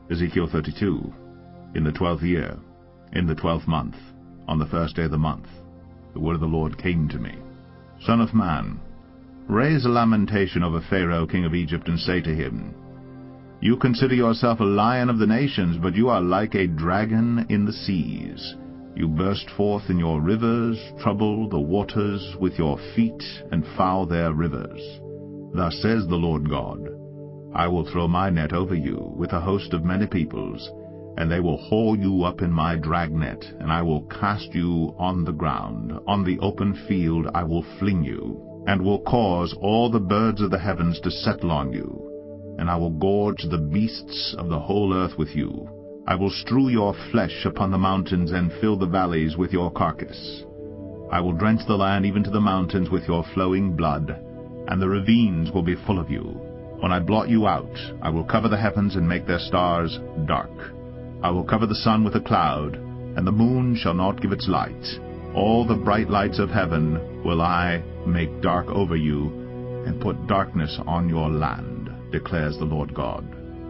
Ezekiel 32. In the 12th year, in the 12th month, on the first day of the month, the word of the Lord came to me. Son of man, raise a lamentation over Pharaoh king of Egypt, and say to him, You consider yourself a lion of the nations, but you are like a dragon in the seas. You burst forth in your rivers, trouble the waters with your feet, and foul their rivers. Thus says the Lord God, I will throw my net over you with a host of many peoples, and they will haul you up in my dragnet, and I will cast you on the ground. On the open field I will fling you, and will cause all the birds of the heavens to settle on you. And I will gorge the beasts of the whole earth with you. I will strew your flesh upon the mountains, and fill the valleys with your carcass. I will drench the land even to the mountains with your flowing blood, and the ravines will be full of you. When I blot you out, I will cover the heavens and make their stars dark. I will cover the sun with a cloud, and the moon shall not give its light. All the bright lights of heaven will I make dark over you, and put darkness on your land, declares the Lord God.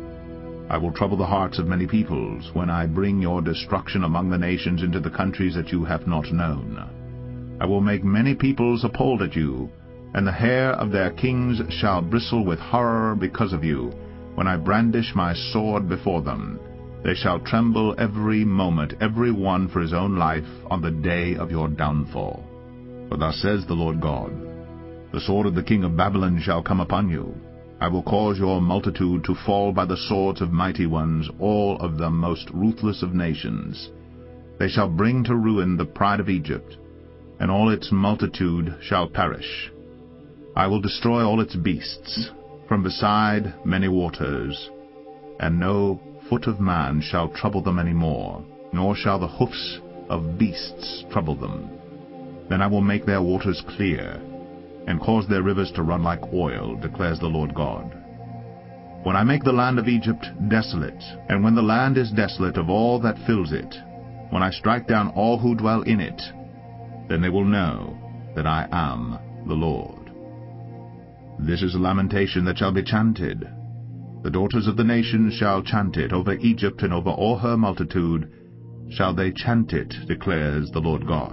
I will trouble the hearts of many peoples, when I bring your destruction among the nations into the countries that you have not known. I will make many peoples appalled at you, and the hair of their kings shall bristle with horror because of you, when I brandish my sword before them. They shall tremble every moment, every one for his own life, on the day of your downfall. For thus says the Lord God, The sword of the king of Babylon shall come upon you. I will cause your multitude to fall by the swords of mighty ones, all of them most ruthless of nations. They shall bring to ruin the pride of Egypt, and all its multitude shall perish. I will destroy all its beasts, from beside many waters, and no foot of man shall trouble them any more, nor shall the hoofs of beasts trouble them. Then I will make their waters clear, and cause their rivers to run like oil, declares the Lord God. When I make the land of Egypt desolate, and when the land is desolate of all that fills it, when I strike down all who dwell in it, then they will know that I am the Lord. This is a lamentation that shall be chanted. The daughters of the nations shall chant it. Over Egypt and over all her multitude shall they chant it, declares the Lord God.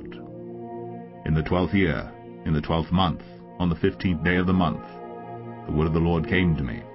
In the 12th year, in the 12th month, on the 15th day of the month, the word of the Lord came to me.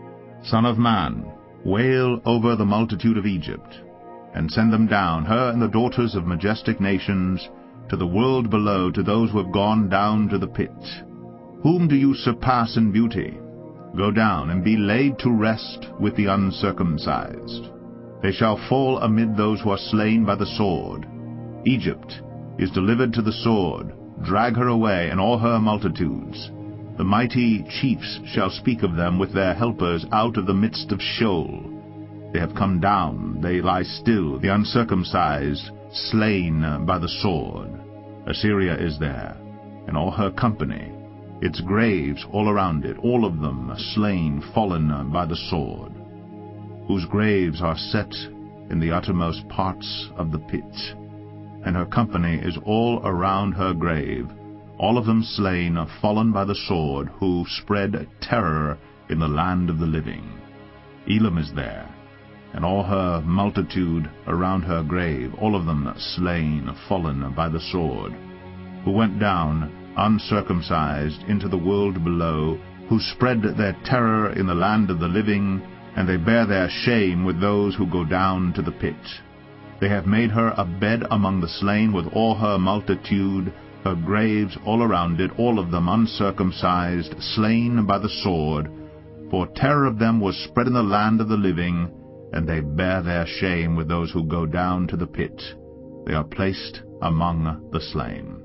Son of man, wail over the multitude of Egypt, and send them down, her and the daughters of majestic nations, to the world below, to those who have gone down to the pit. Whom do you surpass in beauty? Go down and be laid to rest with the uncircumcised. They shall fall amid those who are slain by the sword. Egypt is delivered to the sword. Drag her away, and all her multitudes. The mighty chiefs shall speak of them with their helpers out of the midst of Sheol. They have come down, they lie still, the uncircumcised, slain by the sword. Assyria is there, and all her company, its graves all around it, all of them slain, fallen by the sword, whose graves are set in the uttermost parts of the pit. And her company is all around her grave, all of them slain, fallen by the sword, who spread terror in the land of the living. Elam is there, and all her multitude around her grave, all of them slain, fallen by the sword, who went down uncircumcised into the world below, who spread their terror in the land of the living, and they bear their shame with those who go down to the pit. They have made her a bed among the slain with all her multitude, her graves all around it, all of them uncircumcised, slain by the sword. For terror of them was spread in the land of the living, and they bear their shame with those who go down to the pit. They are placed among the slain.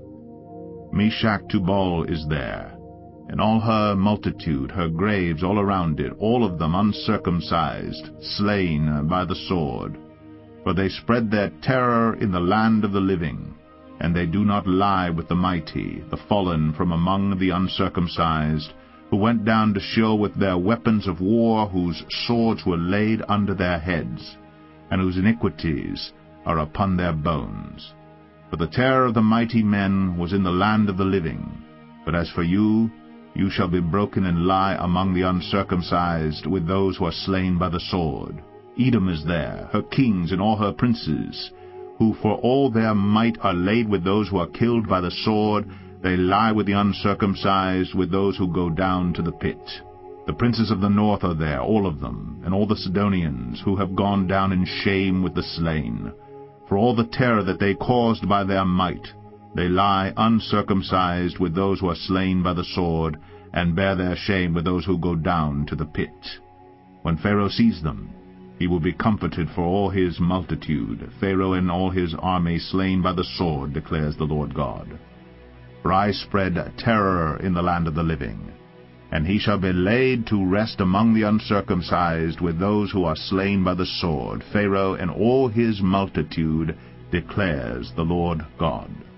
Meshach Tubal is there, and all her multitude, her graves all around it, all of them uncircumcised, slain by the sword. For they spread their terror in the land of the living, and they do not lie with the mighty, the fallen from among the uncircumcised, who went down to Sheol with their weapons of war, whose swords were laid under their heads, and whose iniquities are upon their bones. For the terror of the mighty men was in the land of the living. But as for you, you shall be broken and lie among the uncircumcised with those who are slain by the sword. Edom is there, her kings and all her princes, who for all their might are laid with those who are killed by the sword. They lie with the uncircumcised, with those who go down to the pit. The princes of the north are there, all of them, and all the Sidonians, who have gone down in shame with the slain. For all the terror that they caused by their might, they lie uncircumcised with those who are slain by the sword, and bear their shame with those who go down to the pit. When Pharaoh sees them, he will be comforted for all his multitude, Pharaoh and all his army slain by the sword, declares the Lord God. For I spread terror in the land of the living, and he shall be laid to rest among the uncircumcised with those who are slain by the sword, Pharaoh and all his multitude, declares the Lord God.